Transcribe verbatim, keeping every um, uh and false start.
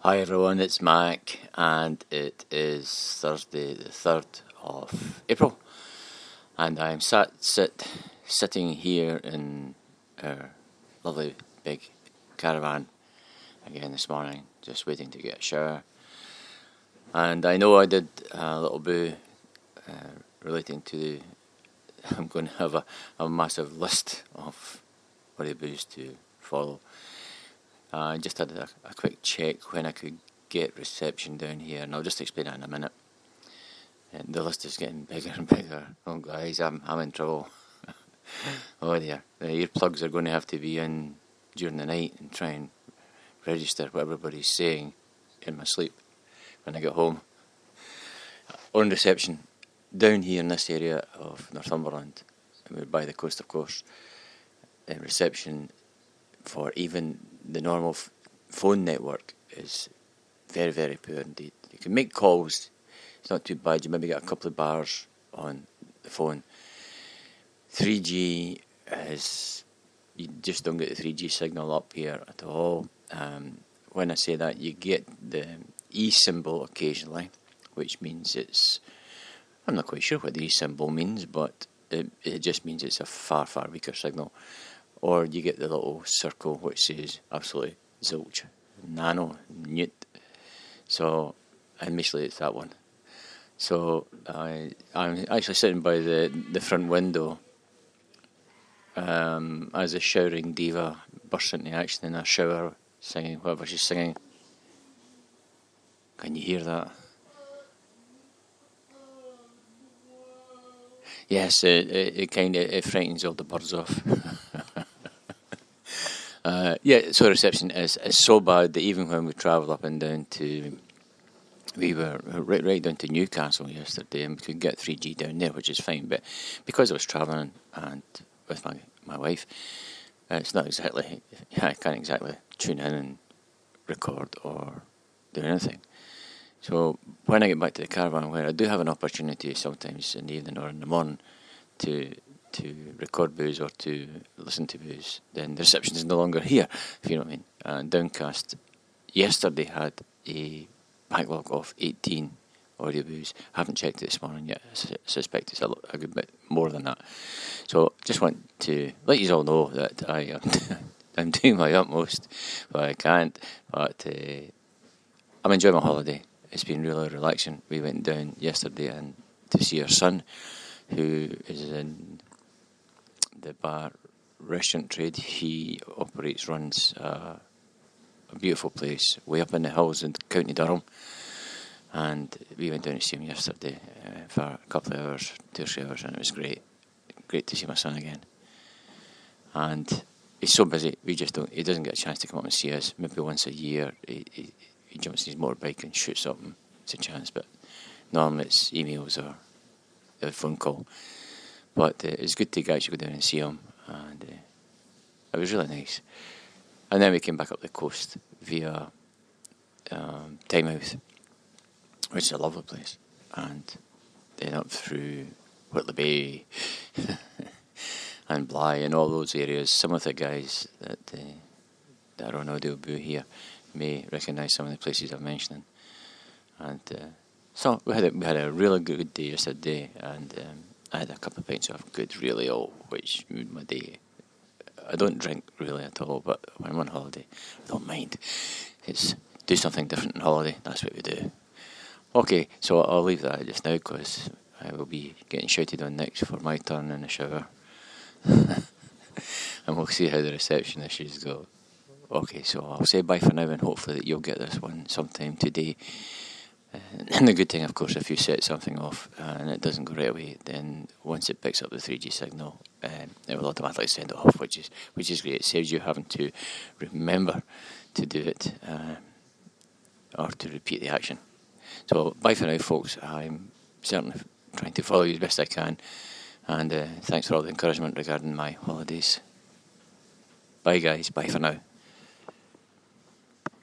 Hi everyone, it's Mac, and it is Thursday the third of April, and I'm sat sit sitting here in our lovely big caravan again this morning, just waiting to get a shower. And I know I did a little boo uh, relating to the, I'm going to have a, a massive list of audio boos to follow. I uh, just had a, a quick check when I could get reception down here, and I'll just explain it in a minute. And the list is getting bigger and bigger. Oh guys, I'm I'm in trouble. Oh dear, the earplugs are going to have to be in during the night and try and register what everybody's saying in my sleep when I get home. On reception, down here in this area of Northumberland, we're by the coast of course, uh, reception for even the normal f- phone network is very, very poor indeed. You can make calls, it's not too bad, you maybe get a couple of bars on the phone. three G is, you just don't get the three G signal up here at all. Um, when I say that, you get the E symbol occasionally, which means it's, I'm not quite sure what the E symbol means, but it, it just means it's a far, far weaker signal. Or you get the little circle which says absolutely zilch, nano, newt. So, and mostly it's that one. So, I, I'm actually sitting by the, the front window um, as a showering diva bursts into action in her shower, singing whatever she's singing. Can you hear that? Yes, it, it, it kind of it frightens all the birds off. Uh, yeah, so reception is, is so bad that even when we travelled up and down to, we were right, right down to Newcastle yesterday, and we could get three G down there, which is fine. But because I was travelling and with my, my wife, uh, it's not exactly, I can't exactly tune in and record or do anything. So when I get back to the caravan, where I do have an opportunity sometimes in the evening or in the morning to to record boos or to listen to boos, then the reception is no longer here, if you know what I mean. And Downcast yesterday had a backlog of eighteen audio boos. I haven't checked it this morning yet. I su- suspect it's a, lo- a good bit more than that. So just want to let you all know that I am I'm doing my utmost, but I can't. But uh, I'm enjoying my holiday. It's been really relaxing. We went down yesterday and to see our son, who is in the bar restaurant trade. He operates, runs uh, a beautiful place way up in the hills in County Durham, and we went down to see him yesterday uh, for a couple of hours, two or three hours, and it was great. Great to see my son again. And he's so busy, we just don't. He doesn't get a chance to come up and see us. Maybe once a year, he, he, he jumps on his motorbike and shoots up, and it's a chance. But normally it's emails or a phone call. But uh, it's good to actually go down and see him, and uh, it was really nice. And then we came back up the coast via um, Tynemouth, which is a lovely place, and then up through Whitley Bay and Bly and all those areas. Some of the guys that, uh, that are on Audio Boo here may recognise some of the places I'm mentioning. And uh, so we had a, we had a really good day yesterday, and um, I had a couple of pints of good really ale, which made my day. I don't drink really at all, but when I'm on holiday, I don't mind. It's do something different on holiday, that's what we do. Okay, so I'll leave that just now because I will be getting shouted on next for my turn in the shower. And we'll see how the reception issues go. Okay, so I'll say bye for now, and hopefully that you'll get this one sometime today. Uh, and the good thing, of course, if you set something off uh, and it doesn't go right away, then once it picks up the three G signal, um, it will automatically send it off, which is which is great. It saves you having to remember to do it uh, or to repeat the action. So bye for now, folks. I'm certainly trying to follow you as best I can, and uh, thanks for all the encouragement regarding my holidays. Bye guys, bye for now.